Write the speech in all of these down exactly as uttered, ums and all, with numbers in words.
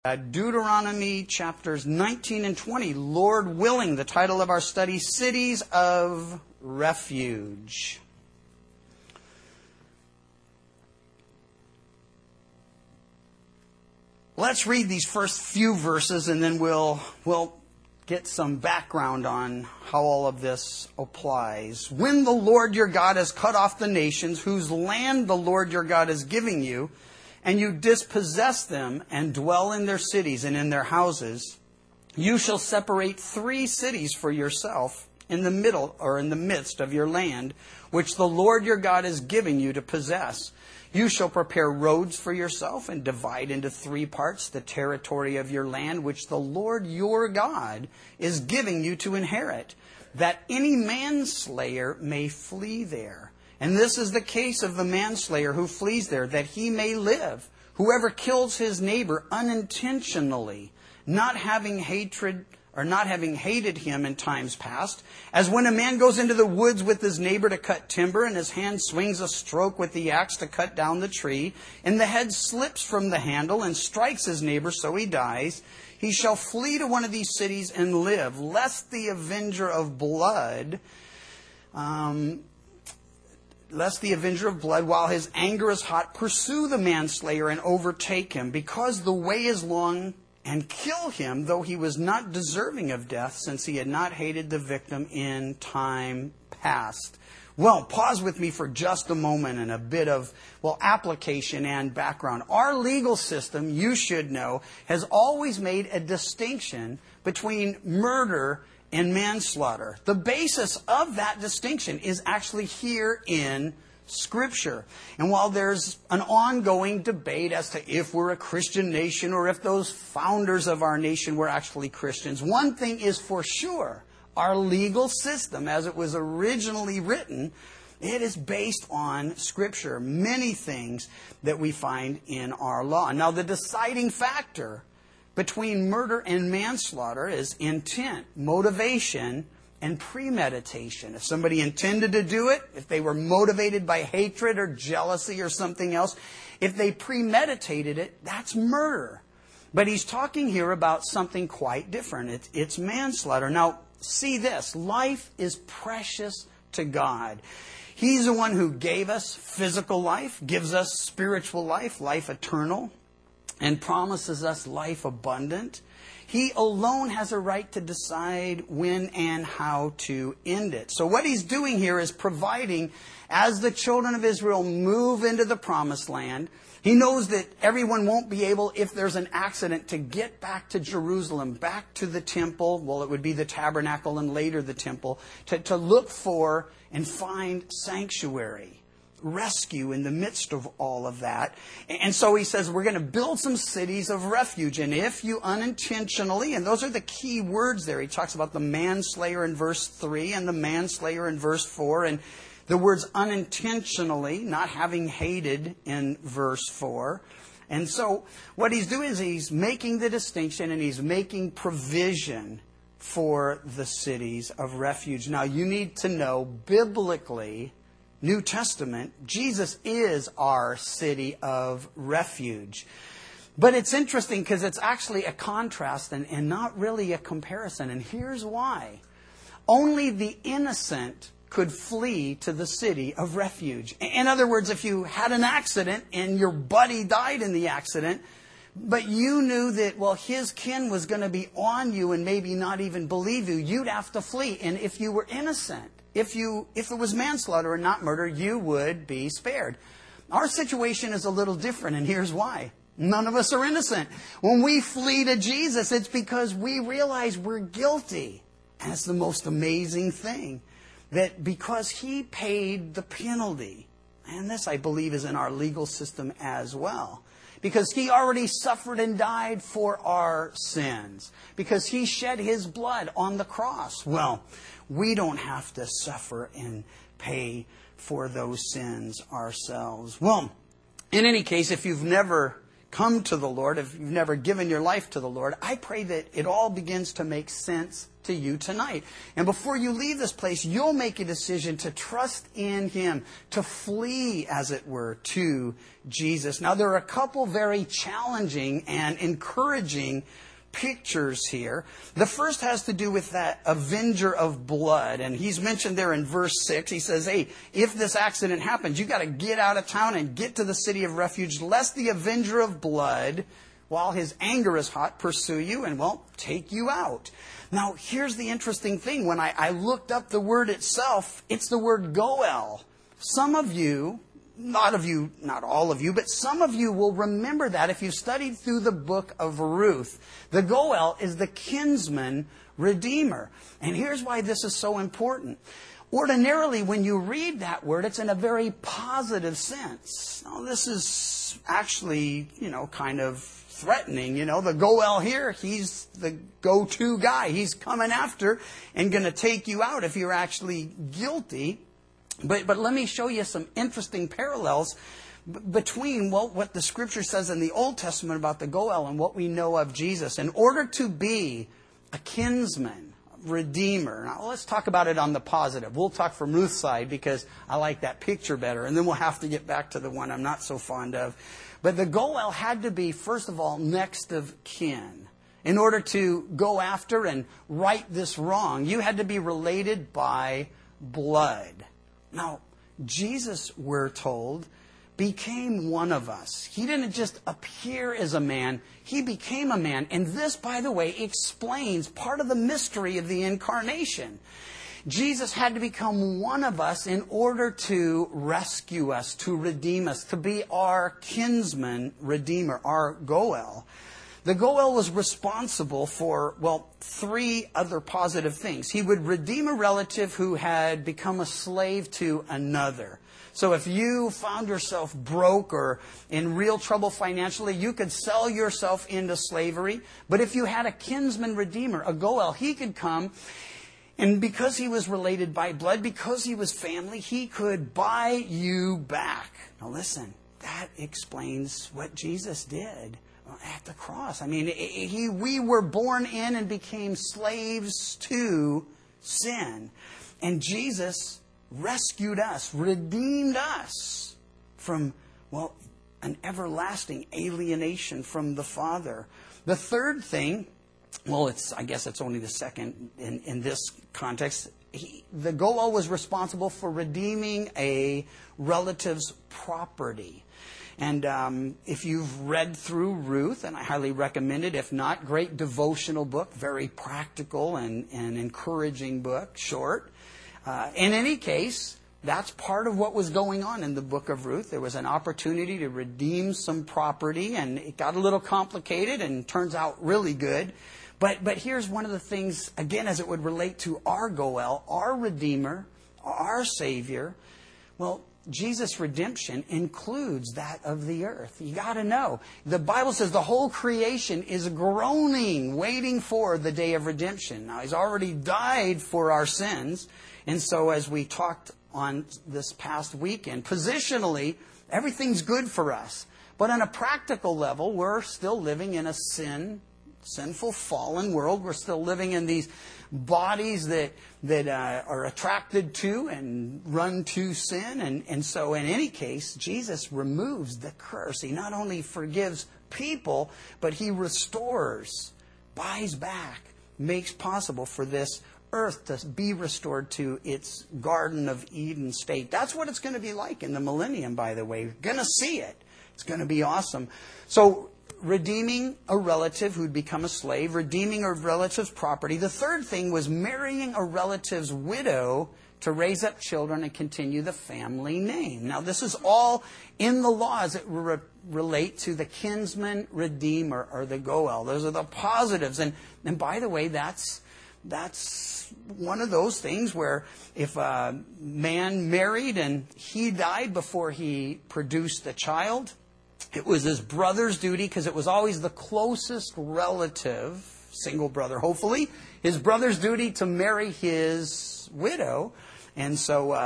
Uh, Deuteronomy chapters nineteen and twenty, Lord willing, the title of our study, Cities of Refuge. Let's read these first few verses and then we'll, we'll get some background on how all of this applies. When the Lord your God has cut off the nations whose land the Lord your God is giving you, and you dispossess them and dwell in their cities and in their houses, you shall separate three cities for yourself in the middle or in the midst of your land, which the Lord your God is giving you to possess. You shall prepare roads for yourself and divide into three parts the territory of your land, which the Lord your God is giving you to inherit, that any manslayer may flee there. And this is the case of the manslayer who flees there, that he may live. Whoever kills his neighbor unintentionally, not having hatred or not having hated him in times past, as when a man goes into the woods with his neighbor to cut timber, and his hand swings a stroke with the axe to cut down the tree, and the head slips from the handle and strikes his neighbor, so he dies, he shall flee to one of these cities and live, lest the avenger of blood... Um, Lest the avenger of blood, while his anger is hot, pursue the manslayer and overtake him, because the way is long, and kill him, though he was not deserving of death, since he had not hated the victim in time past. Well, pause with me for just a moment and a bit of, well, application and background. Our legal system, you should know, has always made a distinction between murder and manslaughter. The basis of that distinction is actually here in Scripture. And while there's an ongoing debate as to if we're a Christian nation or if those founders of our nation were actually Christians, one thing is for sure. Our legal system, as it was originally written, it is based on Scripture. Many things that we find in our law. Now, the deciding factor between murder and manslaughter is intent, motivation, and premeditation. If somebody intended to do it, if they were motivated by hatred or jealousy or something else, if they premeditated it, that's murder. But he's talking here about something quite different. It's, it's manslaughter. Now, see this. Life is precious to God. He's the one who gave us physical life, gives us spiritual life, life eternal, and promises us life abundant. He alone has a right to decide when and how to end it. So what he's doing here is providing, as the children of Israel move into the promised land, he knows that everyone won't be able, if there's an accident, to get back to Jerusalem, back to the temple. Well, it would be the tabernacle and later the temple, to, to look for and find sanctuary, rescue in the midst of all of that. And so he says, we're going to build some cities of refuge. And if you unintentionally, and those are the key words there. He talks about the manslayer in verse three and the manslayer in verse four. And the words unintentionally, not having hated in verse four. And so what he's doing is he's making the distinction and he's making provision for the cities of refuge. Now you need to know biblically, New Testament, Jesus is our city of refuge. But it's interesting because it's actually a contrast and, and not really a comparison. And here's why. Only the innocent could flee to the city of refuge. In other words, if you had an accident and your buddy died in the accident, but you knew that, well, his kin was going to be on you and maybe not even believe you, you'd have to flee. And if you were innocent, If you, if it was manslaughter and not murder, you would be spared. Our situation is a little different, and here's why. None of us are innocent. When we flee to Jesus, it's because we realize we're guilty. And it's the most amazing thing, that because He paid the penalty, and this, I believe, is in our legal system as well, because He already suffered and died for our sins, because He shed His blood on the cross. Well, we don't have to suffer and pay for those sins ourselves. Well, in any case, if you've never come to the Lord, if you've never given your life to the Lord, I pray that it all begins to make sense to you tonight. And before you leave this place, you'll make a decision to trust in Him, to flee, as it were, to Jesus. Now, there are a couple very challenging and encouraging pictures here. The first has to do with that avenger of blood. And he's mentioned there in verse six. He says, hey, if this accident happens, you got to get out of town and get to the city of refuge, lest the avenger of blood, while his anger is hot, pursue you and, well, take you out. Now, here's the interesting thing. When I, I looked up the word itself, it's the word goel. Some of you, not of you, not all of you, but some of you will remember that if you studied through the book of Ruth. The goel is the kinsman redeemer. And here's why this is so important. Ordinarily, when you read that word, it's in a very positive sense. Now, this is actually, you know, kind of threatening. You know, the goel here, he's the go-to guy. He's coming after and going to take you out if you're actually guilty. But but let me show you some interesting parallels b- between well, what the Scripture says in the Old Testament about the goel and what we know of Jesus. In order to be a kinsman, redeemer. Now, let's talk about it on the positive. We'll talk from Ruth's side because I like that picture better. And then we'll have to get back to the one I'm not so fond of. But the goel had to be, first of all, next of kin. In order to go after and right this wrong, you had to be related by blood. Now, Jesus, we're told, became one of us. He didn't just appear as a man. He became a man. And this, by the way, explains part of the mystery of the incarnation. Jesus had to become one of us in order to rescue us, to redeem us, to be our kinsman redeemer, our goel. The goel was responsible for, well, three other positive things. He would redeem a relative who had become a slave to another. So if you found yourself broke or in real trouble financially, you could sell yourself into slavery. But if you had a kinsman redeemer, a goel, he could come, and because he was related by blood, because he was family, he could buy you back. Now listen, that explains what Jesus did at the cross. I mean, he, we were born in and became slaves to sin. And Jesus rescued us, redeemed us from, well, an everlasting alienation from the Father. The third thing, well, it's I guess it's only the second in, in this context. He, the goel was responsible for redeeming a relative's property. And um, if you've read through Ruth, and I highly recommend it, if not, great devotional book, very practical and, and encouraging book, short. Uh, in any case, that's part of what was going on in the book of Ruth. There was an opportunity to redeem some property, and it got a little complicated and turns out really good. But but here's one of the things, again, as it would relate to our goel, our Redeemer, our Savior. Well, Jesus' redemption includes that of the earth. You got to know. The Bible says the whole creation is groaning, waiting for the day of redemption. Now, He's already died for our sins. And so as we talked on this past weekend, positionally, everything's good for us. But on a practical level, we're still living in a sin, sinful, fallen world. We're still living in these bodies that that uh, are attracted to and run to sin. And, and so in any case, Jesus removes the curse. He not only forgives people, but He restores, buys back, makes possible for this earth to be restored to its Garden of Eden state. That's what it's going to be like in the millennium, by the way. You're going to see it. It's going to be awesome. So, redeeming a relative who'd become a slave, redeeming a relative's property. The third thing was marrying a relative's widow to raise up children and continue the family name. Now, this is all in the laws that re- relate to the kinsman redeemer or the goel. Those are the positives. And, and by the way, that's that's one of those things where if a man married and he died before he produced a child, it was his brother's duty, because it was always the closest relative, single brother hopefully, his brother's duty to marry his widow. And so uh,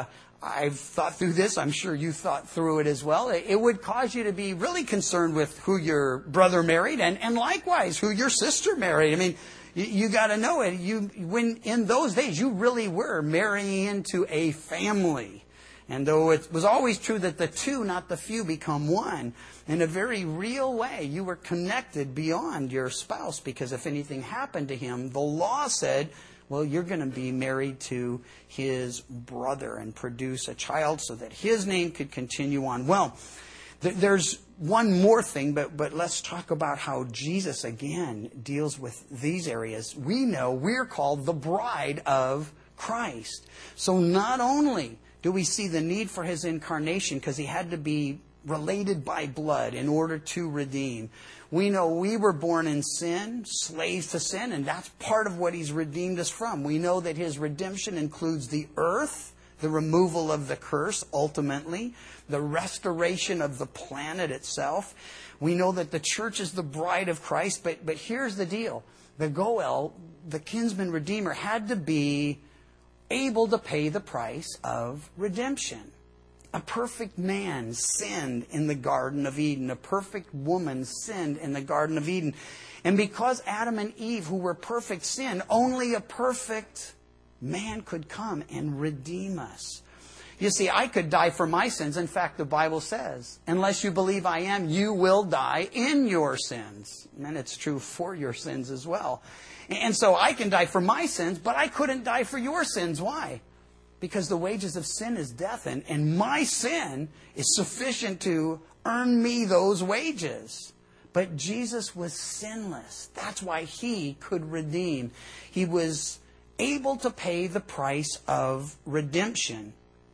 I've thought through this. I'm sure you thought through it as well. It, it would cause you to be really concerned with who your brother married and, and likewise who your sister married. I mean, you, you got to know it. You, when in those days, you really were marrying into a family. And though it was always true that the two, not the few, become one, in a very real way, you were connected beyond your spouse, because if anything happened to him, the law said, well, you're going to be married to his brother and produce a child so that his name could continue on. Well, th- there's one more thing, but, but let's talk about how Jesus, again, deals with these areas. We know we're called the bride of Christ. So not only do we see the need for his incarnation, because he had to be related by blood in order to redeem. We know we were born in sin, slaves to sin, and that's part of what he's redeemed us from. We know that his redemption includes the earth, the removal of the curse, ultimately, the restoration of the planet itself. We know that the church is the bride of Christ, but, but here's the deal. The Goel, the kinsman redeemer, had to be able to pay the price of redemption. A perfect man sinned in the Garden of Eden. A perfect woman sinned in the Garden of Eden. And because Adam and Eve, who were perfect, sinned, only a perfect man could come and redeem us. You see, I could die for my sins. In fact, the Bible says, unless you believe I am, you will die in your sins. And it's true for your sins as well. And so I can die for my sins, but I couldn't die for your sins. Why? Because the wages of sin is death, and, and my sin is sufficient to earn me those wages. But Jesus was sinless. That's why he could redeem. He was able to pay the price of redemption.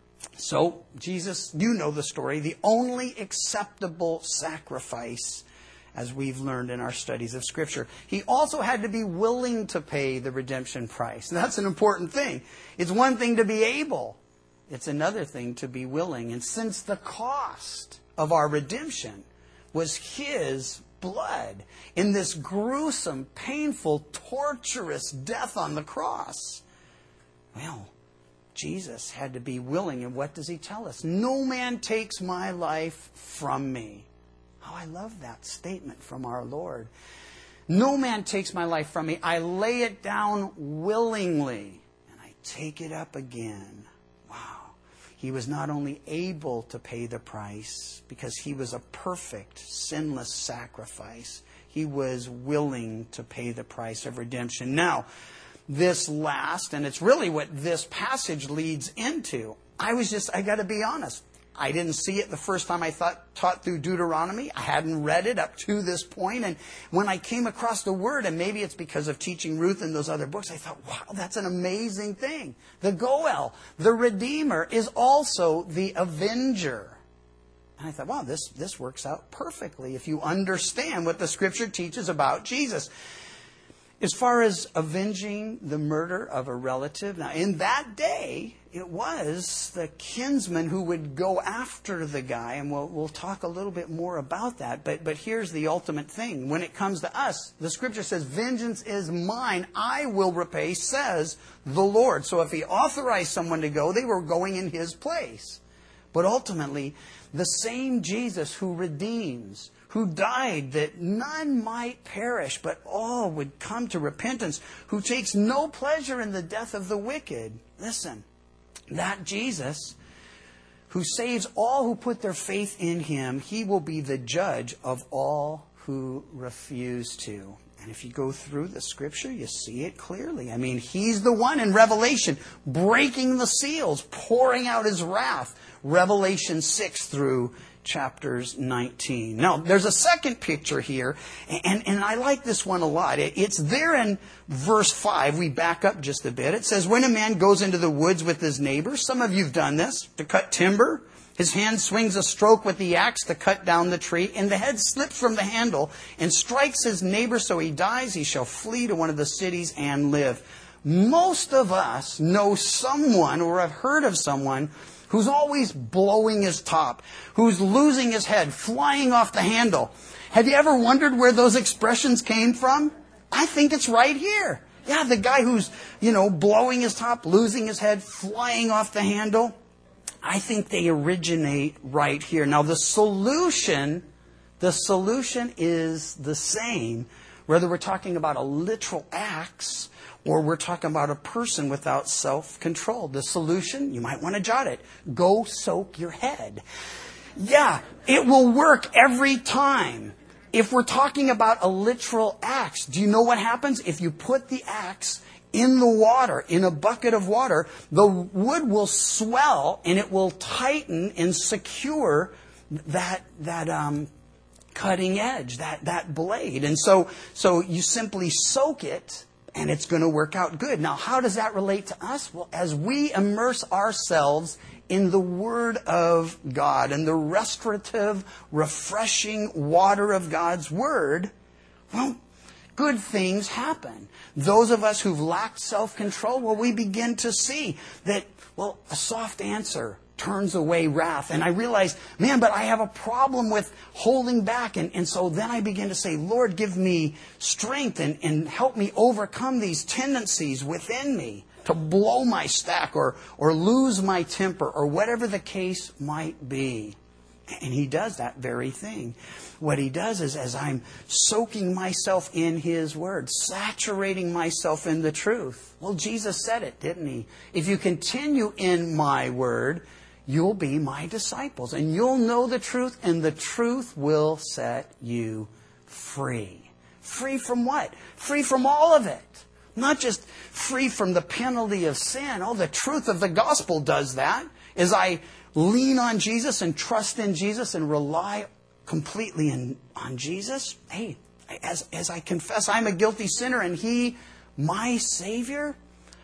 So Jesus, you know the story, the only acceptable sacrifice, as we've learned in our studies of Scripture. He also had to be willing to pay the redemption price. And that's an important thing. It's one thing to be able. It's another thing to be willing. And since the cost of our redemption was his blood in this gruesome, painful, torturous death on the cross, well, Jesus had to be willing. And what does he tell us? No man takes my life from me. Oh, I love that statement from our Lord. No man takes my life from me. I lay it down willingly, and I take it up again. Wow. He was not only able to pay the price because he was a perfect, sinless sacrifice. He was willing to pay the price of redemption. Now, this last, and it's really what this passage leads into. I was just, I got to be honest. I didn't see it the first time I thought, taught through Deuteronomy. I hadn't read it up to this point. And when I came across the word, and maybe it's because of teaching Ruth and those other books, I thought, wow, that's an amazing thing. The Goel, the Redeemer, is also the Avenger. And I thought, wow, this, this works out perfectly if you understand what the Scripture teaches about Jesus. As far as avenging the murder of a relative, now in that day, it was the kinsman who would go after the guy, and we'll, we'll talk a little bit more about that. But, but here's the ultimate thing. When it comes to us, the Scripture says, vengeance is mine, I will repay, says the Lord. So if he authorized someone to go, they were going in his place. But ultimately, the same Jesus who redeems, who died that none might perish, but all would come to repentance, who takes no pleasure in the death of the wicked. Listen, that Jesus, who saves all who put their faith in him, he will be the judge of all who refuse to. And if you go through the Scripture, you see it clearly. I mean, he's the one in Revelation breaking the seals, pouring out his wrath. Revelation six through chapters nineteen. Now, there's a second picture here, and, and I like this one a lot. It, it's there in verse five. We back up just a bit. It says, when a man goes into the woods with his neighbor, some of you have done this, to cut timber, his hand swings a stroke with the axe to cut down the tree, and the head slips from the handle and strikes his neighbor so he dies, he shall flee to one of the cities and live. Most of us know someone or have heard of someone who's always blowing his top, who's losing his head, flying off the handle. Have you ever wondered where those expressions came from? I think it's right here. Yeah, the guy who's, you know, blowing his top, losing his head, flying off the handle. I think they originate right here. Now the solution, the solution is the same, whether we're talking about a literal axe or we're talking about a person without self-control. The solution, you might want to jot it, go soak your head. Yeah, it will work every time. If we're talking about a literal axe, do you know what happens? If you put the axe in the water, in a bucket of water, the wood will swell and it will tighten and secure that that um, cutting edge, that that blade. And so, so you simply soak it, and it's going to work out good. Now, how does that relate to us? Well, as we immerse ourselves in the Word of God and the restorative, refreshing water of God's Word, well, good things happen. Those of us who've lacked self-control, well, we begin to see that, well, a soft answer turns away wrath. And I realized, man, but I have a problem with holding back. And, and so then I begin to say, Lord, give me strength and, and help me overcome these tendencies within me to blow my stack or, or lose my temper or whatever the case might be. And He does that very thing. What He does is, as I'm soaking myself in His Word, saturating myself in the truth. Well, Jesus said it, didn't He? If you continue in my Word, you'll be my disciples. And you'll know the truth, and the truth will set you free. Free from what? Free from all of it. Not just free from the penalty of sin. Oh, the truth of the gospel does that. As I lean on Jesus and trust in Jesus and rely completely in, on Jesus, hey, as, as I confess I'm a guilty sinner and He, my Savior,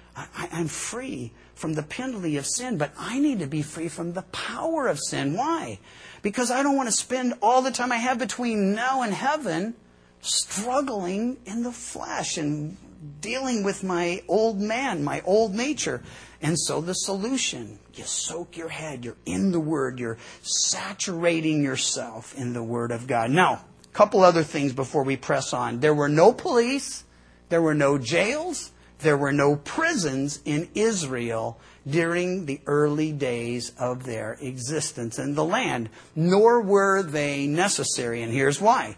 I, I'm free from the penalty of sin, but I need to be free from the power of sin. Why? Because I don't want to spend all the time I have between now and heaven struggling in the flesh and dealing with my old man, my old nature. And so the solution, you soak your head, you're in the Word, you're saturating yourself in the Word of God. Now, a couple other things before we press on. There were no police, there were no jails, there were no prisons in Israel during the early days of their existence in the land, nor were they necessary. And here's why.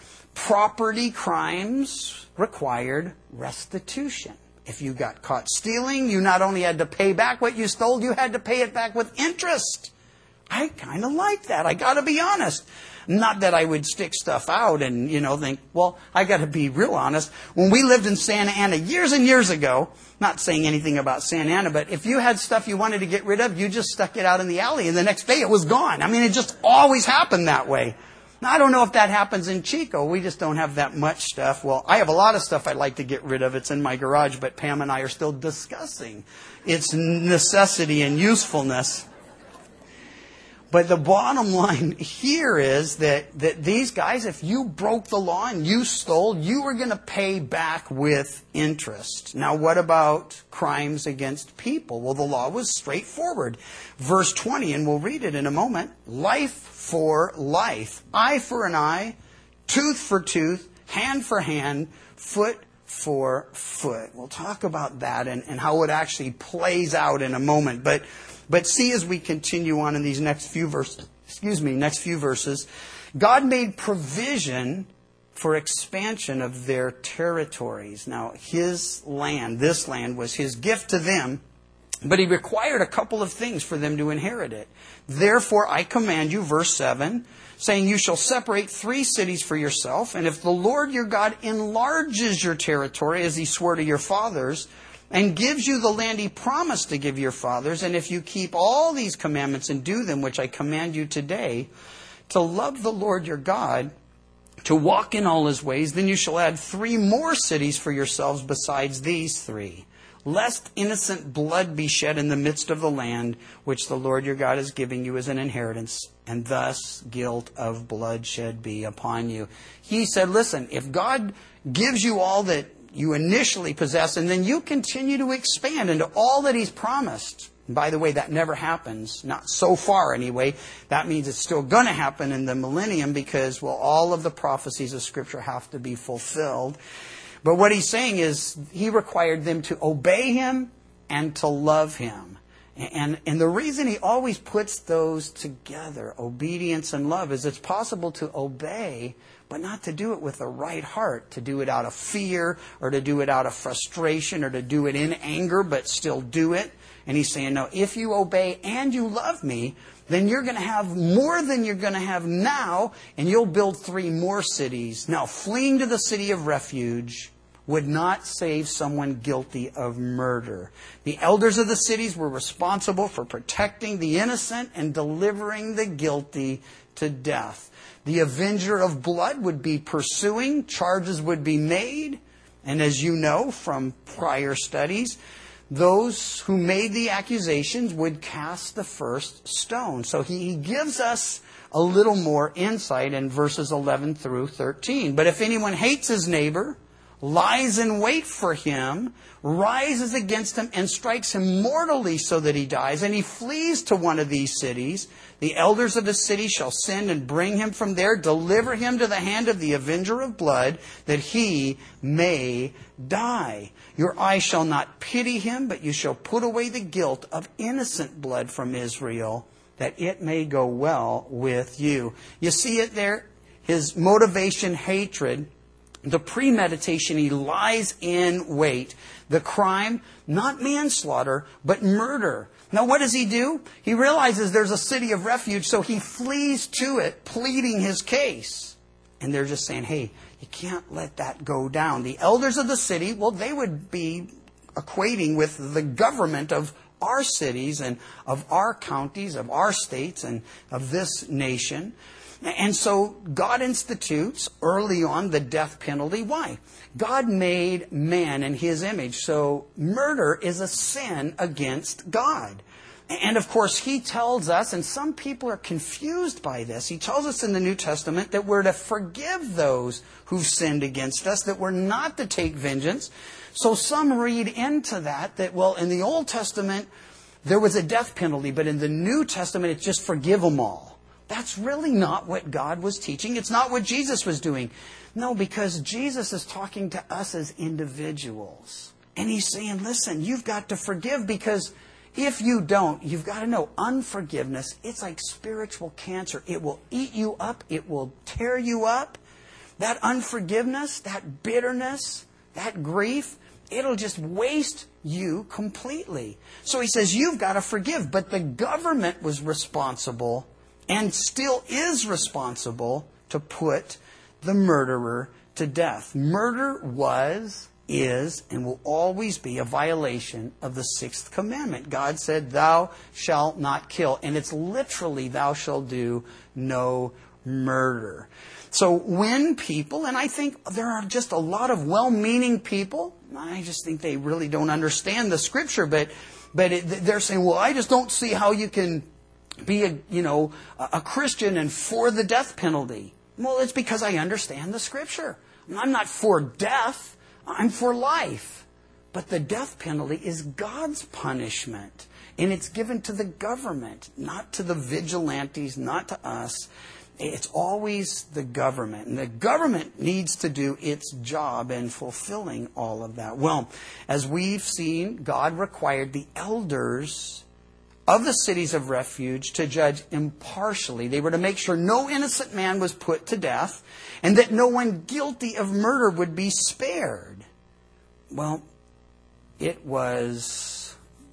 Property crimes required restitution. If you got caught stealing, you not only had to pay back what you stole, you had to pay it back with interest. I kind of like that. I got to be honest. Not that I would stick stuff out and, you know, think, well, I got to be real honest. When we lived in Santa Ana years and years ago, not saying anything about Santa Ana, but if you had stuff you wanted to get rid of, you just stuck it out in the alley and the next day it was gone. I mean, it just always happened that way. Now, I don't know if that happens in Chico. We just don't have that much stuff. Well, I have a lot of stuff I'd like to get rid of. It's in my garage, but Pam and I are still discussing its necessity and usefulness. But the bottom line here is that, that these guys, if you broke the law and you stole, you were going to pay back with interest. Now, what about crimes against people? Well, the law was straightforward. Verse twenty, and we'll read it in a moment. Life for life. Eye for an eye, tooth for tooth, hand for hand, foot for foot. We'll talk about that and, and how it actually plays out in a moment. But But see, as we continue on in these next few verses, excuse me, next few verses, God made provision for expansion of their territories. Now, His land, this land, was His gift to them, but He required a couple of things for them to inherit it. Therefore, I command you, verse seven, saying, you shall separate three cities for yourself, and if the Lord your God enlarges your territory, as He swore to your fathers, and gives you the land He promised to give your fathers, and if you keep all these commandments and do them, which I command you today, to love the Lord your God, to walk in all His ways, then you shall add three more cities for yourselves besides these three, lest innocent blood be shed in the midst of the land, which the Lord your God is giving you as an inheritance, and thus guilt of bloodshed be upon you. He said, listen, if God gives you all that you initially possess, and then you continue to expand into all that He's promised. And by the way, that never happens, not so far anyway. That means it's still going to happen in the millennium because, well, all of the prophecies of Scripture have to be fulfilled. But what He's saying is He required them to obey Him and to love Him. And, and the reason he always puts those together, obedience and love, is it's possible to obey, but not to do it with the right heart, to do it out of fear, or to do it out of frustration, or to do it in anger, but still do it. And he's saying, no, if you obey and you love me, then you're going to have more than you're going to have now, and you'll build three more cities. Now, fleeing to the city of refuge would not save someone guilty of murder. The elders of the cities were responsible for protecting the innocent and delivering the guilty to death. The avenger of blood would be pursuing, charges would be made, and as you know from prior studies, those who made the accusations would cast the first stone. So he gives us a little more insight in verses eleven through thirteen. But if anyone hates his neighbor, lies in wait for him, rises against him, and strikes him mortally so that he dies, and he flees to one of these cities, the elders of the city shall send and bring him from there, deliver him to the hand of the avenger of blood, that he may die. Your eye shall not pity him, but you shall put away the guilt of innocent blood from Israel, that it may go well with you. You see it there? His motivation, hatred. The premeditation, he lies in wait. The crime, not manslaughter, but murder. Now what does he do? He realizes there's a city of refuge, so he flees to it, pleading his case. And they're just saying, hey, you can't let that go down. The elders of the city, well, they would be equating with the government of our cities and of our counties, of our states, and of this nation. And so God institutes early on the death penalty. Why? God made man in his image. So murder is a sin against God. And of course, he tells us, and some people are confused by this, he tells us in the New Testament that we're to forgive those who've sinned against us, that we're not to take vengeance. So some read into that, that, well, in the Old Testament, there was a death penalty, but in the New Testament, it's just forgive them all. That's really not what God was teaching. It's not what Jesus was doing. No, because Jesus is talking to us as individuals. And he's saying, listen, you've got to forgive, because if you don't, you've got to know unforgiveness, it's like spiritual cancer. It will eat you up. It will tear you up. That unforgiveness, that bitterness, that grief, it'll just waste you completely. So he says, you've got to forgive. But the government was responsible and still is responsible to put the murderer to death. Murder was, is, and will always be a violation of the sixth commandment. God said, thou shalt not kill. And it's literally, thou shalt do no murder. So when people, and I think there are just a lot of well-meaning people, I just think they really don't understand the Scripture, but, but it, they're saying, well, I just don't see how you can be a, you know, a Christian and for the death penalty. Well, it's because I understand the Scripture. I'm not for death. I'm for life. But the death penalty is God's punishment. And it's given to the government, not to the vigilantes, not to us. It's always the government. And the government needs to do its job in fulfilling all of that. Well, as we've seen, God required the elders of the cities of refuge to judge impartially. They were to make sure no innocent man was put to death, and that no one guilty of murder would be spared. Well, it was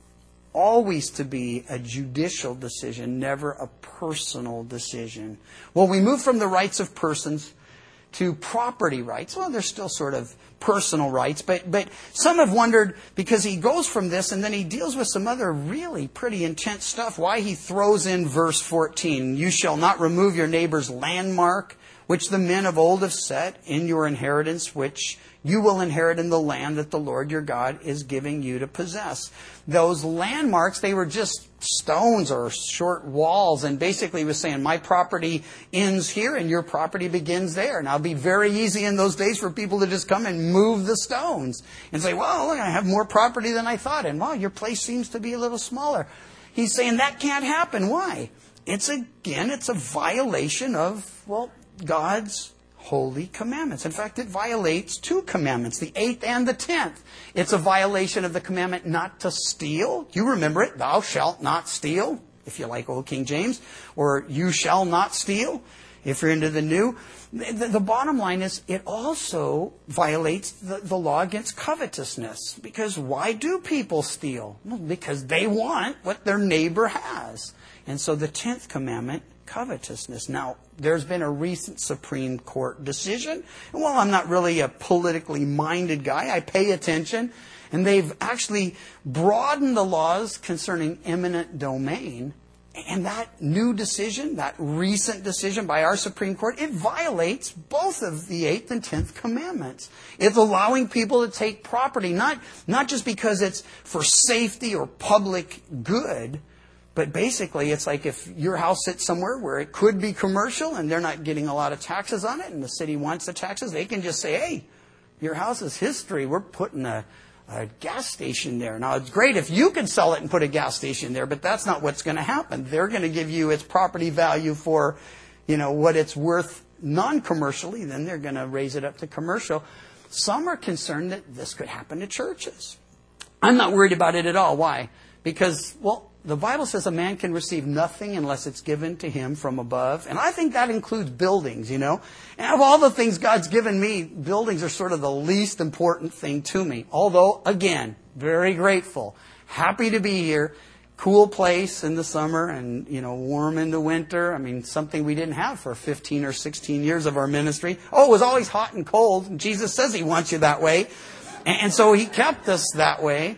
always to be a judicial decision, never a personal decision. Well, we move from the rights of persons to property rights. Well, there's still sort of personal rights, but but some have wondered, because he goes from this and then he deals with some other really pretty intense stuff, why he throws in verse fourteen. You shall not remove your neighbor's landmark, which the men of old have set in your inheritance, which you will inherit in the land that the Lord your God is giving you to possess. Those landmarks, they were just stones or short walls, and basically he was saying, my property ends here and your property begins there. Now, it'd be very easy in those days for people to just come and move the stones and say, well, look, I have more property than I thought, and wow, your place seems to be a little smaller. He's saying that can't happen. Why? It's, again, it's a violation of, well, God's holy commandments. In fact, it violates two commandments, the eighth and the tenth. It's a violation of the commandment not to steal. You remember it, thou shalt not steal, if you like Old King James, or you shall not steal, if you're into the new. The, the bottom line is it also violates the, the law against covetousness. Because why do people steal? Well, because they want what their neighbor has. And so the tenth commandment, covetousness. Now, there's been a recent Supreme Court decision. And while I'm not really a politically minded guy, I pay attention. And they've actually broadened the laws concerning eminent domain. And that new decision, that recent decision by our Supreme Court, it violates both of the eighth and tenth commandments. It's allowing people to take property, not, not just because it's for safety or public good, but basically it's like if your house sits somewhere where it could be commercial and they're not getting a lot of taxes on it and the city wants the taxes, they can just say, hey, your house is history. We're putting a a gas station there. Now, it's great if you can sell it and put a gas station there, but that's not what's going to happen. They're going to give you its property value for, you know, what it's worth non-commercially. Then they're going to raise it up to commercial. Some are concerned that this could happen to churches. I'm not worried about it at all. Why? Because, well, the Bible says a man can receive nothing unless it's given to him from above. And I think that includes buildings, you know. And of all the things God's given me, buildings are sort of the least important thing to me. Although, again, very grateful. Happy to be here. Cool place in the summer and, you know, warm in the winter. I mean, something we didn't have for fifteen or sixteen years of our ministry. Oh, it was always hot and cold. And Jesus says He wants you that way. And so He kept us that way.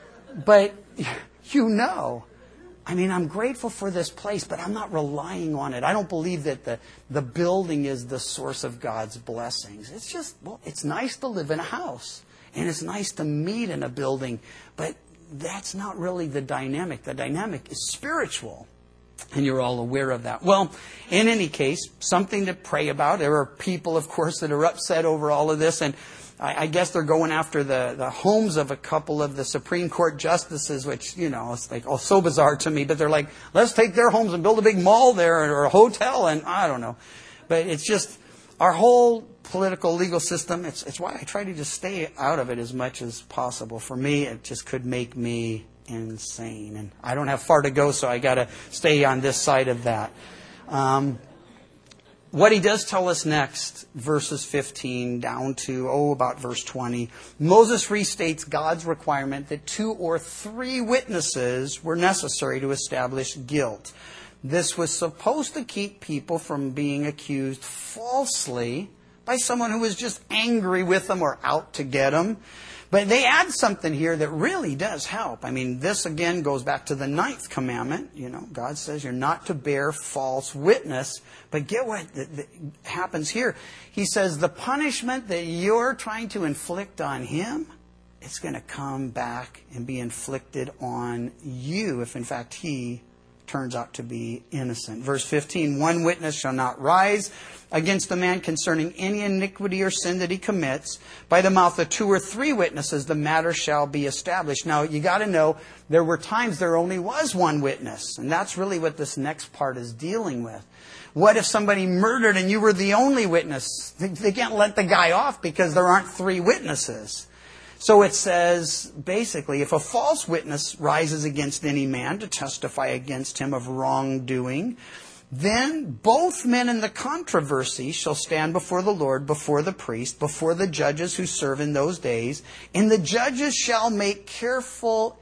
But, you know, I mean, I'm grateful for this place, but I'm not relying on it. I don't believe that the, the building is the source of God's blessings. It's just, well, it's nice to live in a house. And it's nice to meet in a building. But that's not really the dynamic. The dynamic is spiritual. And you're all aware of that. Well, in any case, something to pray about. There are people, of course, that are upset over all of this. And I guess they're going after the, the homes of a couple of the Supreme Court justices, which, you know, it's like, oh, so bizarre to me. But they're like, let's take their homes and build a big mall there or a hotel. And I don't know. But it's just our whole political legal system. It's, it's why I try to just stay out of it as much as possible. For me, it just could make me insane. And I don't have far to go, so I got to stay on this side of that. Um, What He does tell us next, verses fifteen down to, oh, about verse twenty, Moses restates God's requirement that two or three witnesses were necessary to establish guilt. This was supposed to keep people from being accused falsely by someone who was just angry with them or out to get them. But they add something here that really does help. I mean, this again goes back to the ninth commandment. You know, God says you're not to bear false witness. But get what happens here. He says the punishment that you're trying to inflict on him, it's going to come back and be inflicted on you if in fact he turns out to be innocent. Verse fifteen, one witness shall not rise against a man concerning any iniquity or sin that he commits. By the mouth of two or three witnesses, the matter shall be established. Now, you got to know, there were times there only was one witness. And that's really what this next part is dealing with. What if somebody murdered and you were the only witness? They can't let the guy off because there aren't three witnesses. So it says, basically, if a false witness rises against any man to testify against him of wrongdoing, then both men in the controversy shall stand before the Lord, before the priest, before the judges who serve in those days, and the judges shall make careful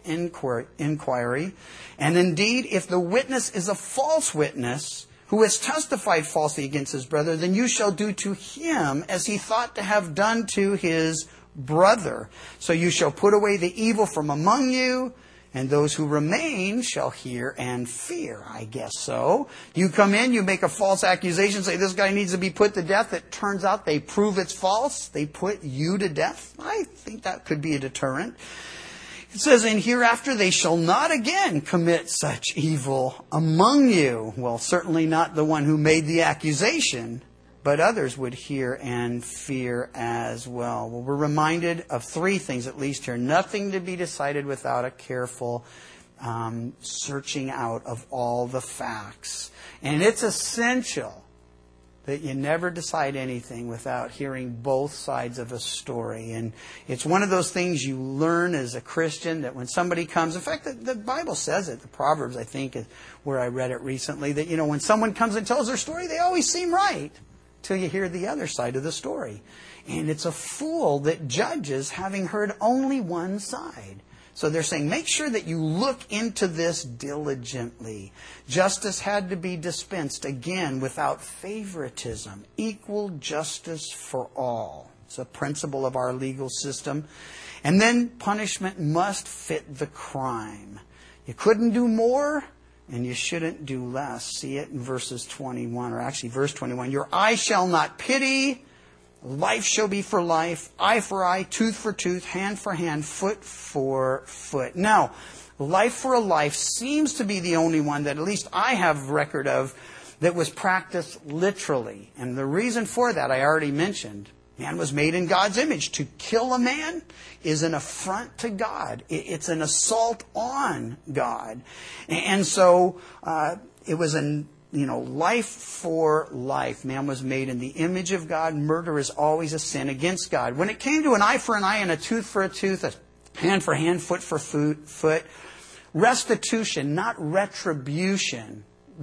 inquiry. And indeed, if the witness is a false witness, who has testified falsely against his brother, then you shall do to him as he thought to have done to his brother. So you shall put away the evil from among you, and those who remain shall hear and fear. I guess so. You come in, you make a false accusation, say this guy needs to be put to death. It turns out they prove it's false. They put you to death. I think that could be a deterrent. It says, and hereafter they shall not again commit such evil among you. Well, certainly not the one who made the accusation, but others would hear and fear as well. Well, we're reminded of three things at least here. Nothing to be decided without a careful um, searching out of all the facts. And it's essential that you never decide anything without hearing both sides of a story. And it's one of those things you learn as a Christian, that when somebody comes, in fact, the, the Bible says it, the Proverbs, I think, is where I read it recently, that, you know, when someone comes and tells their story, they always seem right till you hear the other side of the story. And it's a fool that judges having heard only one side. So they're saying, make sure that you look into this diligently. Justice had to be dispensed, again, without favoritism. Equal justice for all. It's a principle of our legal system. And then punishment must fit the crime. You couldn't do more, and you shouldn't do less. See it in verses twenty-one, or actually verse twenty-one. Your eye shall not pity. Life shall be for life, eye for eye, tooth for tooth, hand for hand, foot for foot. Now, life for a life seems to be the only one that at least I have record of that was practiced literally. And the reason for that I already mentioned. Man was made in God's image. To kill a man is an affront to God. It's an assault on God. And so uh, it was an You know, life for life. Man was made in the image of God. Murder is always a sin against God. When it came to an eye for an eye and a tooth for a tooth, a hand for hand, foot for foot, restitution, not retribution,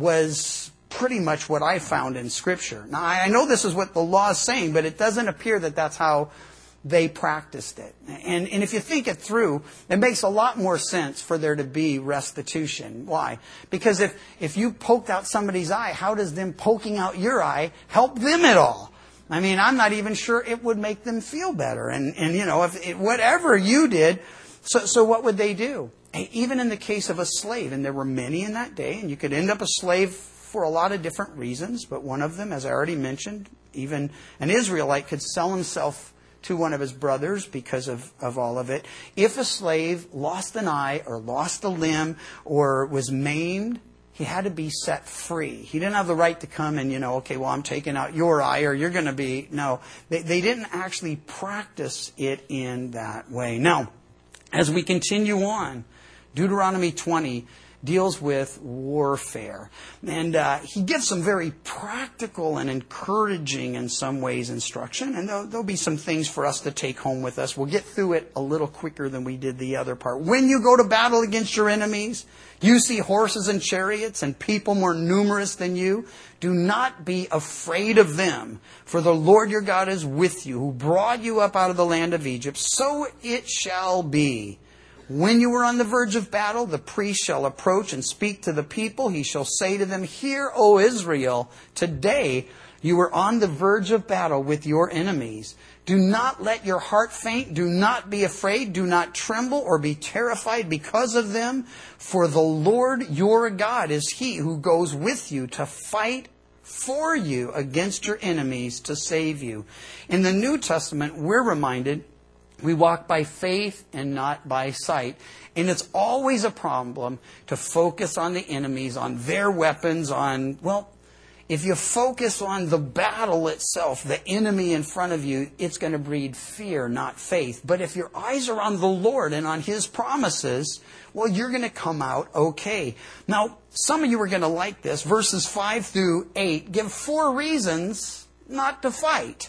was pretty much what I found in Scripture. Now, I know this is what the law is saying, but it doesn't appear that that's how they practiced it. And, and if you think it through, it makes a lot more sense for there to be restitution. Why? Because if, if you poked out somebody's eye, how does them poking out your eye help them at all? I mean, I'm not even sure it would make them feel better. And, and you know, if it, whatever you did, so, so what would they do? Even in the case of a slave, and there were many in that day, and you could end up a slave for a lot of different reasons, but one of them, as I already mentioned, even an Israelite could sell himself to one of his brothers because of, of all of it. If a slave lost an eye or lost a limb or was maimed, he had to be set free. He didn't have the right to come and, you know, okay, well, I'm taking out your eye or you're going to be... No, they, they didn't actually practice it in that way. Now, as we continue on, Deuteronomy twenty deals with warfare. And uh, he gives some very practical and encouraging, in some ways, instruction. And there'll, there'll be some things for us to take home with us. We'll get through it a little quicker than we did the other part. When you go to battle against your enemies, you see horses and chariots and people more numerous than you. Do not be afraid of them, for the Lord your God is with you, who brought you up out of the land of Egypt. So it shall be. When you are on the verge of battle, the priest shall approach and speak to the people. He shall say to them, Hear, O Israel, today you are on the verge of battle with your enemies. Do not let your heart faint. Do not be afraid. Do not tremble or be terrified because of them. For the Lord your God is He who goes with you to fight for you against your enemies to save you. In the New Testament, we're reminded we walk by faith and not by sight. And it's always a problem to focus on the enemies, on their weapons, on, well, if you focus on the battle itself, the enemy in front of you, it's going to breed fear, not faith. But if your eyes are on the Lord and on His promises, well, you're going to come out okay. Now, some of you are going to like this. Verses five through eight give four reasons not to fight.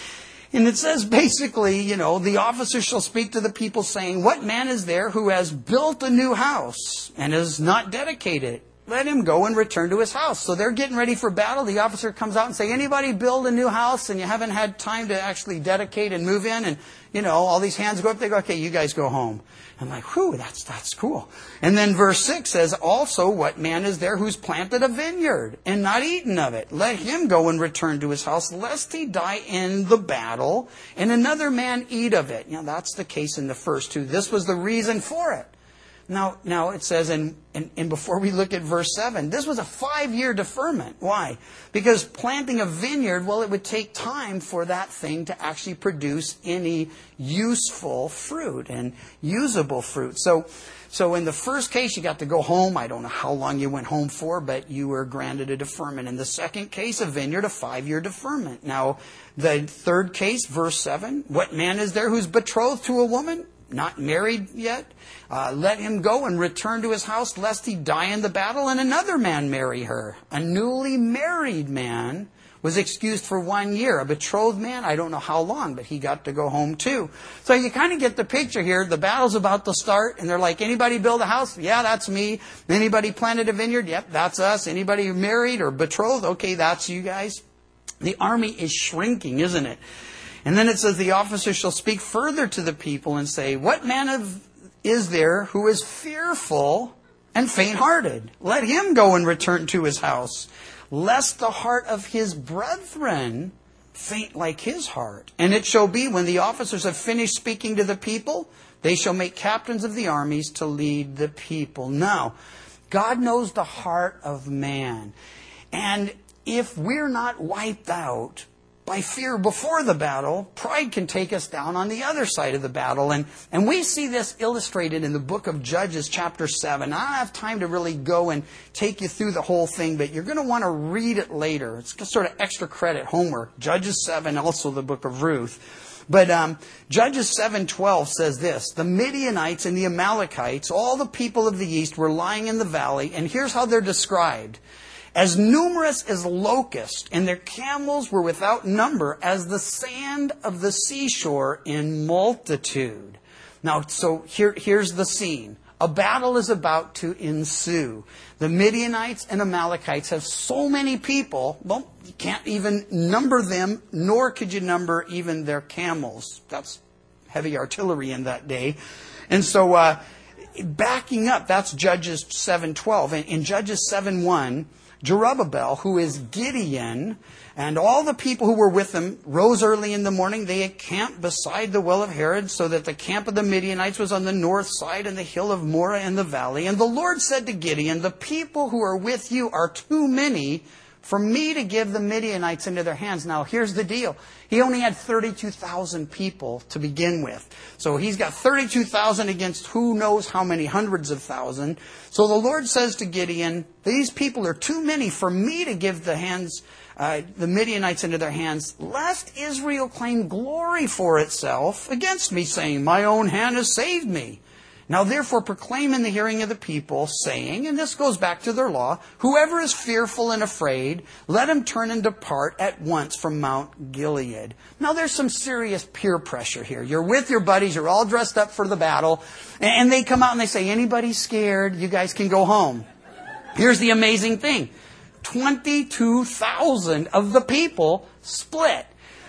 And it says basically, you know, the officer shall speak to the people saying, What man is there who has built a new house and is not dedicated? Let him go and return to his house. So they're getting ready for battle. The officer comes out and says, Anybody build a new house and you haven't had time to actually dedicate and move in? And, you know, all these hands go up. They go, okay, you guys go home. I'm like, whew, that's, that's cool. And then verse six says, Also, what man is there who's planted a vineyard and not eaten of it? Let him go and return to his house, lest he die in the battle and another man eat of it. You know, that's the case in the first two. This was the reason for it. Now, now it says, and, and, and before we look at verse seven, this was a five-year deferment. Why? Because planting a vineyard, well, it would take time for that thing to actually produce any useful fruit and usable fruit. So, so in the first case, you got to go home. I don't know how long you went home for, but you were granted a deferment. In the second case, a vineyard, a five-year deferment. Now, the third case, verse seven, what man is there who's betrothed to a woman? Not married yet, uh, let him go and return to his house, lest he die in the battle, and another man marry her. A newly married man was excused for one year. A betrothed man, I don't know how long, but he got to go home too. So you kind of get the picture here. The battle's about to start, and they're like, anybody build a house? Yeah, that's me. Anybody planted a vineyard? Yep, that's us. Anybody married or betrothed? Okay, that's you guys. The army is shrinking, isn't it? And then it says, the officer shall speak further to the people and say, what man of is there who is fearful and faint-hearted? Let him go and return to his house, lest the heart of his brethren faint like his heart. And it shall be, when the officers have finished speaking to the people, they shall make captains of the armies to lead the people. Now, God knows the heart of man. And if we're not wiped out by fear before the battle, pride can take us down on the other side of the battle. And, and we see this illustrated in the book of Judges chapter seven. I don't have time to really go and take you through the whole thing, but you're going to want to read it later. It's sort of extra credit homework. Judges seven, also the book of Ruth. But um, Judges seven twelve says this, the Midianites and the Amalekites, all the people of the east, were lying in the valley, and here's how they're described. As numerous as locusts, and their camels were without number as the sand of the seashore in multitude. Now, so here, here's the scene. A battle is about to ensue. The Midianites and Amalekites have so many people, well, you can't even number them, nor could you number even their camels. That's heavy artillery in that day. And so, uh, backing up, that's Judges seven twelve. In, in Judges seven one, Jerubbaal, who is Gideon, and all the people who were with him rose early in the morning. They encamped beside the well of Herod, so that the camp of the Midianites was on the north side and the hill of Moreh in the valley. And the Lord said to Gideon, the people who are with you are too many for me to give the Midianites into their hands. Now, here's the deal. He only had thirty-two thousand people to begin with. So he's got thirty-two thousand against who knows how many hundreds of thousand. So the Lord says to Gideon, these people are too many for me to give the hands, uh, the Midianites into their hands, lest Israel claim glory for itself against me, saying, my own hand has saved me. Now therefore proclaim in the hearing of the people, saying, and this goes back to their law, whoever is fearful and afraid, let him turn and depart at once from Mount Gilead. Now there's some serious peer pressure here. You're with your buddies, you're all dressed up for the battle, and they come out and they say, anybody scared, you guys can go home. Here's the amazing thing. twenty-two thousand of the people split.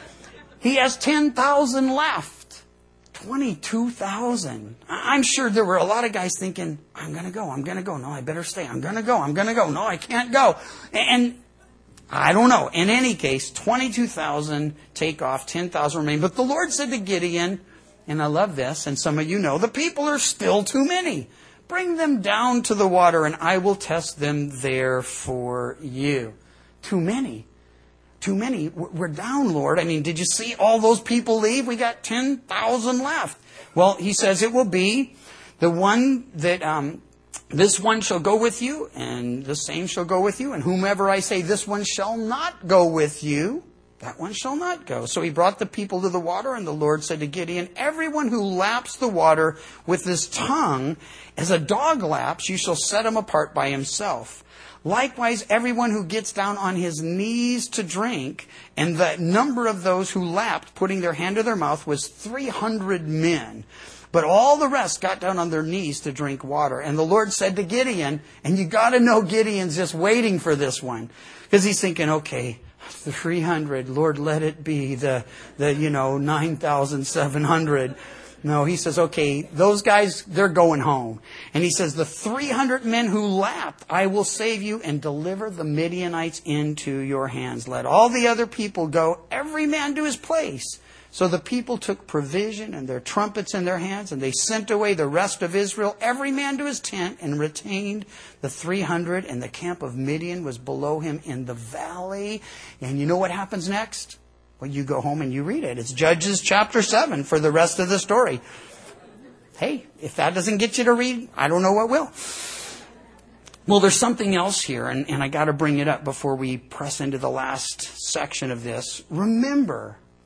He has ten thousand left. twenty-two thousand. I'm sure there were a lot of guys thinking, I'm going to go, I'm going to go. No, I better stay. I'm going to go, I'm going to go. No, I can't go. And I don't know. In any case, twenty-two thousand take off, ten thousand remain. But the Lord said to Gideon, and I love this, and some of you know, the people are still too many. Bring them down to the water, and I will test them there for you. Too many. Too many. We're down, Lord. I mean, did you see all those people leave? We got ten thousand left. Well, he says it will be the one that, um, this one shall go with you, and the same shall go with you. And whomever I say this one shall not go with you, that one shall not go. So he brought the people to the water, and the Lord said to Gideon, everyone who laps the water with his tongue, as a dog laps, you shall set him apart by himself. Likewise, everyone who gets down on his knees to drink, and the number of those who lapped, putting their hand to their mouth, was three hundred men. But all the rest got down on their knees to drink water. And the Lord said to Gideon, and you got to know Gideon's just waiting for this one, because he's thinking, okay, the three hundred, Lord, let it be the, the you know, nine thousand seven hundred. No, he says, okay, those guys, they're going home. And he says, the three hundred men who lapped, I will save you and deliver the Midianites into your hands. Let all the other people go, every man to his place. So the people took provision and their trumpets in their hands, and they sent away the rest of Israel, every man to his tent, and retained the three hundred, and the camp of Midian was below him in the valley. And you know what happens next? Well, you go home and you read it. It's Judges chapter seven for the rest of the story. Hey, if that doesn't get you to read, I don't know what will. Well, there's something else here, and, and I got to bring it up before we press into the last section of this. Remember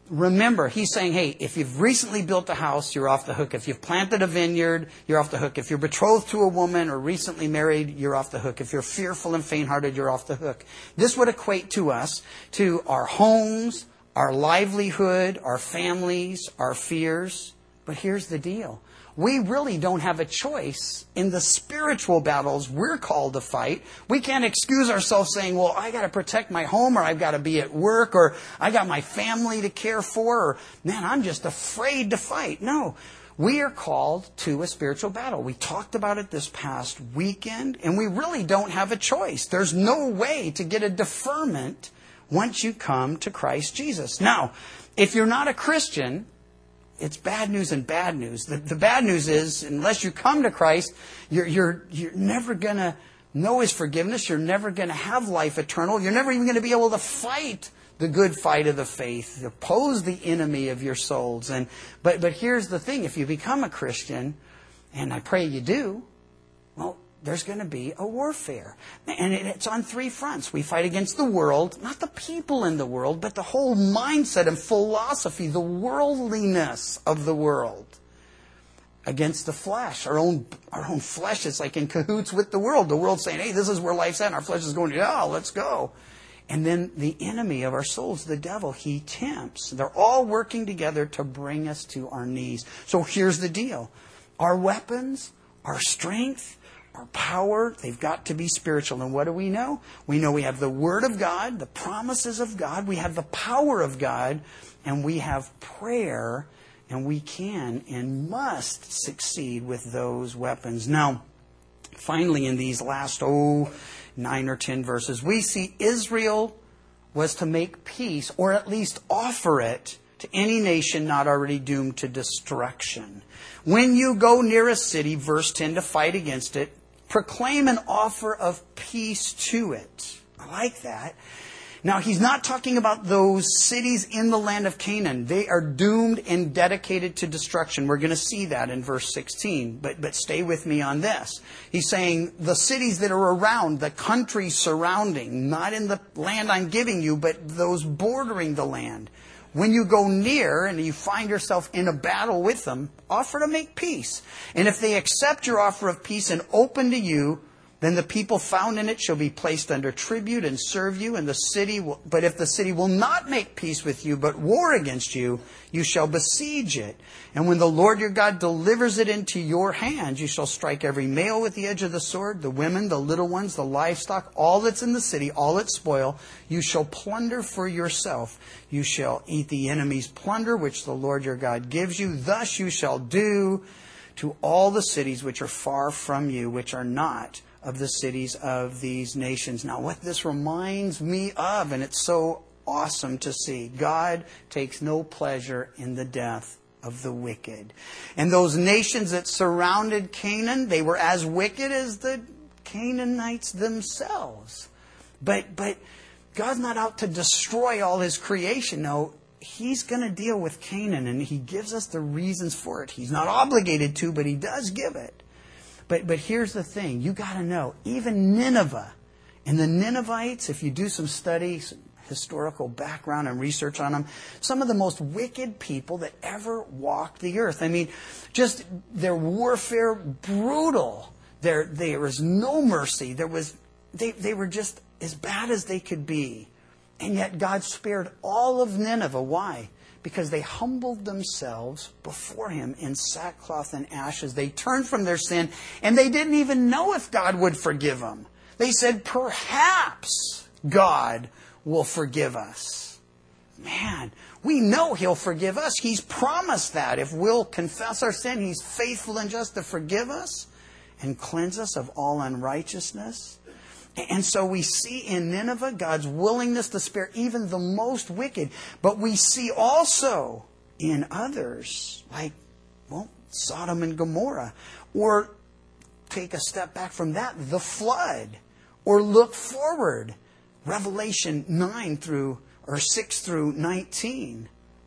remember, he's saying, hey, if you've recently built a house, you're off the hook. If you've planted a vineyard, you're off the hook. If you're betrothed to a woman or recently married, you're off the hook. If you're fearful and faint-hearted, you're off the hook. This would equate to us, to our homes, our livelihood, our families, our fears. But here's the deal. We really don't have a choice in the spiritual battles we're called to fight. We can't excuse ourselves saying, well, I got to protect my home, or I've got to be at work, or I got my family to care for, or man, I'm just afraid to fight. No, we are called to a spiritual battle. We talked about it this past weekend, and we really don't have a choice. There's no way to get a deferment once you come to Christ Jesus. Now, if you're not a Christian, it's bad news and bad news. The, the bad news is, unless you come to Christ, you're, you're, you're never going to know His forgiveness. You're never going to have life eternal. You're never even going to be able to fight the good fight of the faith, oppose the enemy of your souls. And but but here's the thing. If you become a Christian, and I pray you do, well, there's going to be a warfare. And it's on three fronts. We fight against the world, not the people in the world, but the whole mindset and philosophy, the worldliness of the world. Against the flesh. Our own our own flesh is like in cahoots with the world. The world's saying, hey, this is where life's at. And our flesh is going, yeah, let's go. And then the enemy of our souls, the devil, he tempts. They're all working together to bring us to our knees. So here's the deal. Our weapons, our strength, our power, they've got to be spiritual. And what do we know? We know we have the Word of God, the promises of God, we have the power of God, and we have prayer, and we can and must succeed with those weapons. Now, finally, in these last, oh, nine or ten verses, we see Israel was to make peace, or at least offer it, to any nation not already doomed to destruction. When you go near a city, verse ten, to fight against it, proclaim an offer of peace to it. I like that. Now, he's not talking about those cities in the land of Canaan. They are doomed and dedicated to destruction. We're going to see that in verse sixteen. But, but stay with me on this. He's saying the cities that are around, the country surrounding, not in the land I'm giving you, but those bordering the land. When you go near and you find yourself in a battle with them, offer to make peace. And if they accept your offer of peace and open to you, then the people found in it shall be placed under tribute and serve you, and the city will, but if the city will not make peace with you, but war against you, you shall besiege it. And when the Lord your God delivers it into your hand, you shall strike every male with the edge of the sword, the women, the little ones, the livestock, all that's in the city, all its spoil, you shall plunder for yourself. You shall eat the enemy's plunder, which the Lord your God gives you. Thus you shall do to all the cities which are far from you, which are not of the cities of these nations. Now, what this reminds me of, and it's so awesome to see, God takes no pleasure in the death of the wicked. And those nations that surrounded Canaan, they were as wicked as the Canaanites themselves. But, but God's not out to destroy all His creation. No, He's going to deal with Canaan, and He gives us the reasons for it. He's not obligated to, but He does give it. But but here's the thing. You got to know, even Nineveh, and the Ninevites, if you do some study, some historical background and research on them, some of the most wicked people that ever walked the earth. I mean, just their warfare, brutal. There, there was no mercy. There was, they, they were just as bad as they could be. And yet God spared all of Nineveh. Why? Because they humbled themselves before Him in sackcloth and ashes. They turned from their sin, and they didn't even know if God would forgive them. They said, perhaps God will forgive us. Man, we know He'll forgive us. He's promised that. If we'll confess our sin, He's faithful and just to forgive us and cleanse us of all unrighteousness. And so we see in Nineveh God's willingness to spare even the most wicked. But we see also in others, like, well, Sodom and Gomorrah. Or take a step back from that, the flood. Or look forward, Revelation nine through, or six through nineteen.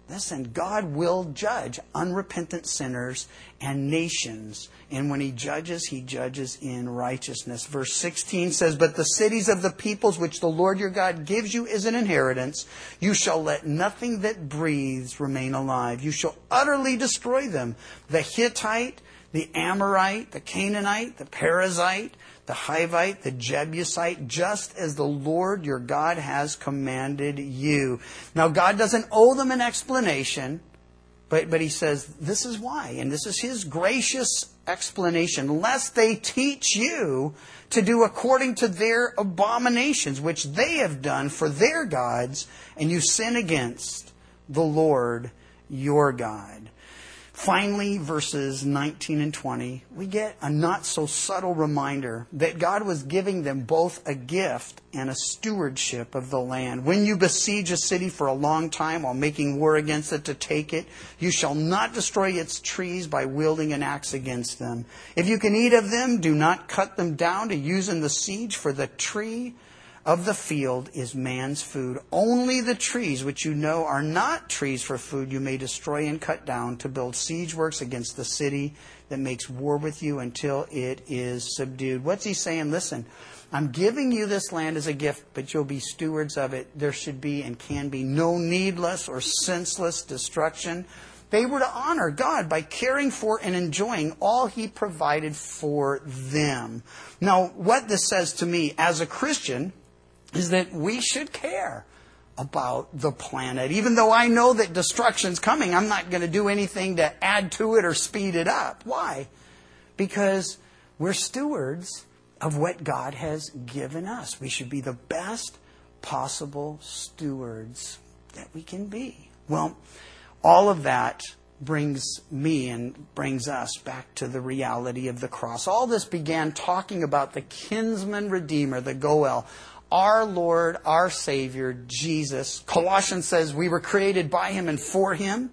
Listen, God will judge unrepentant sinners and nations. And when He judges, He judges in righteousness. Verse sixteen says, "But the cities of the peoples which the Lord your God gives you as an inheritance, you shall let nothing that breathes remain alive. You shall utterly destroy them. The Hittite, the Amorite, the Canaanite, the Perizzite, the Hivite, the Jebusite, just as the Lord your God has commanded you." Now, God doesn't owe them an explanation, but, but He says, this is why. And this is His gracious explanation. "Lest they teach you to do according to their abominations, which they have done for their gods, and you sin against the Lord your God." Finally, verses nineteen and twenty, we get a not so subtle reminder that God was giving them both a gift and a stewardship of the land. "When you besiege a city for a long time while making war against it to take it, you shall not destroy its trees by wielding an axe against them. If you can eat of them, do not cut them down to use in the siege, for the tree of the field is man's food. Only the trees which you know are not trees for food you may destroy and cut down to build siege works against the city that makes war with you until it is subdued." What's He saying? Listen, I'm giving you this land as a gift, but you'll be stewards of it. There should be and can be no needless or senseless destruction. They were to honor God by caring for and enjoying all He provided for them. Now, what this says to me as a Christian is that we should care about the planet. Even though I know that destruction's coming, I'm not going to do anything to add to it or speed it up. Why? Because we're stewards of what God has given us. We should be the best possible stewards that we can be. Well, all of that brings me and brings us back to the reality of the cross. All this began talking about the kinsman redeemer, the Goel, our Lord, our Savior, Jesus. Colossians says we were created by Him and for Him.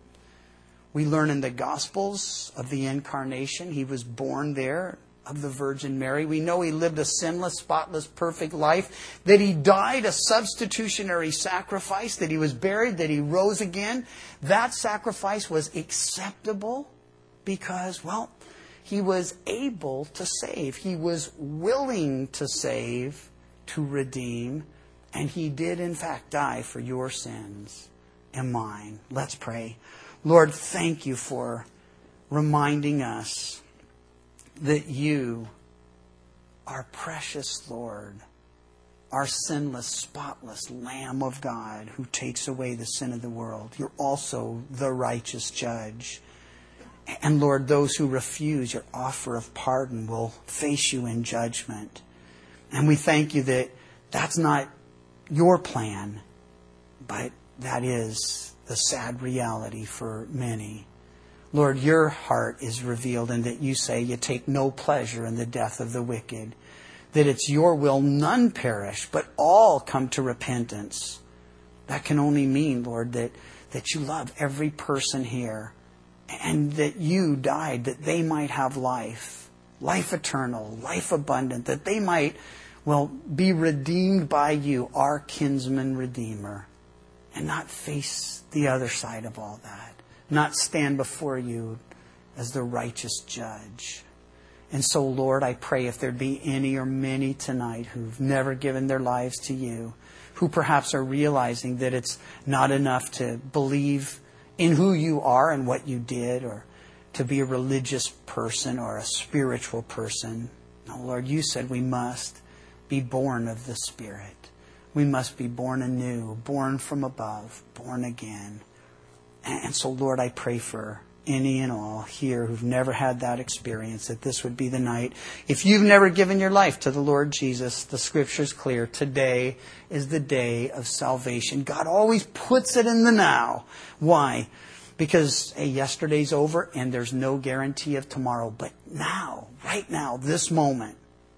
We learn in the Gospels of the Incarnation. He was born there of the Virgin Mary. We know He lived a sinless, spotless, perfect life. That He died a substitutionary sacrifice. That He was buried. That He rose again. That sacrifice was acceptable because, well, He was able to save. He was willing to save, to redeem, and He did in fact die for your sins and mine. Let's pray. Lord, thank You for reminding us that You are precious, Lord, our sinless, spotless Lamb of God who takes away the sin of the world. You're also the righteous judge. And Lord, those who refuse Your offer of pardon will face You in judgment. And we thank You that that's not Your plan, but that is the sad reality for many. Lord, Your heart is revealed in that You say You take no pleasure in the death of the wicked, that it's Your will none perish, but all come to repentance. That can only mean, Lord, that, that You love every person here and that You died that they might have life, life eternal, life abundant, that they might, well, be redeemed by You, our kinsman redeemer, and not face the other side of all that, not stand before You as the righteous judge. And so, Lord, I pray if there'd be any or many tonight who've never given their lives to You, who perhaps are realizing that it's not enough to believe in who You are and what You did, or to be a religious person or a spiritual person. No, Lord, You said we must be born of the Spirit. We must be born anew, born from above, born again. And so, Lord, I pray for any and all here who've never had that experience, that this would be the night. If you've never given your life to the Lord Jesus, the Scripture's clear. Today is the day of salvation. God always puts it in the now. Why? Because hey, yesterday's over and there's no guarantee of tomorrow. But now, right now, this moment,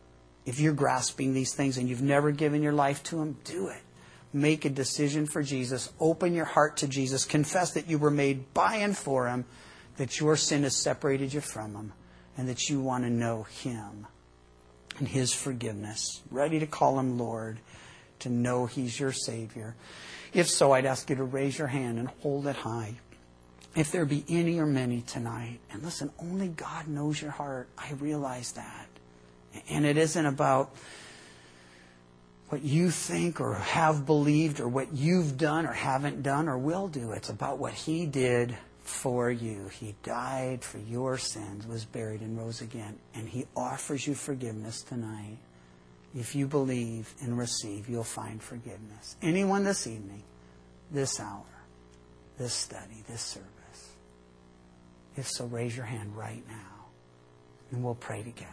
if you're grasping these things and you've never given your life to Him, do it. Make a decision for Jesus. Open your heart to Jesus. Confess that you were made by and for Him, that your sin has separated you from Him, and that you want to know Him and His forgiveness. Ready to call Him Lord, to know He's your Savior. If so, I'd ask you to raise your hand and hold it high. if there be any or many tonight, and listen, only God knows your heart. I realize that. And it isn't about what you think or have believed or what you've done or haven't done or will do. It's about what He did for you. He died for your sins, was buried, and rose again. And He offers you forgiveness tonight. If you believe and receive, you'll find forgiveness. Anyone this evening, this hour, this study, this service? If so, raise your hand right now, and we'll pray together.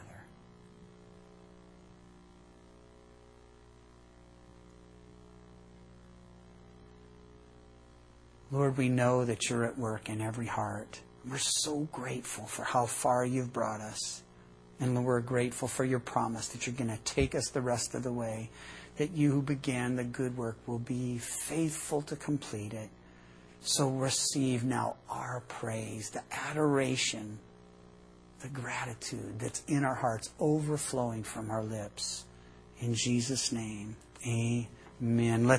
Lord, we know that You're at work in every heart. We're so grateful for how far You've brought us. And we're grateful for Your promise that You're going to take us the rest of the way, that You who began the good work will be faithful to complete it. So receive now our praise, the adoration, the gratitude that's in our hearts, overflowing from our lips. In Jesus' name, amen. Let's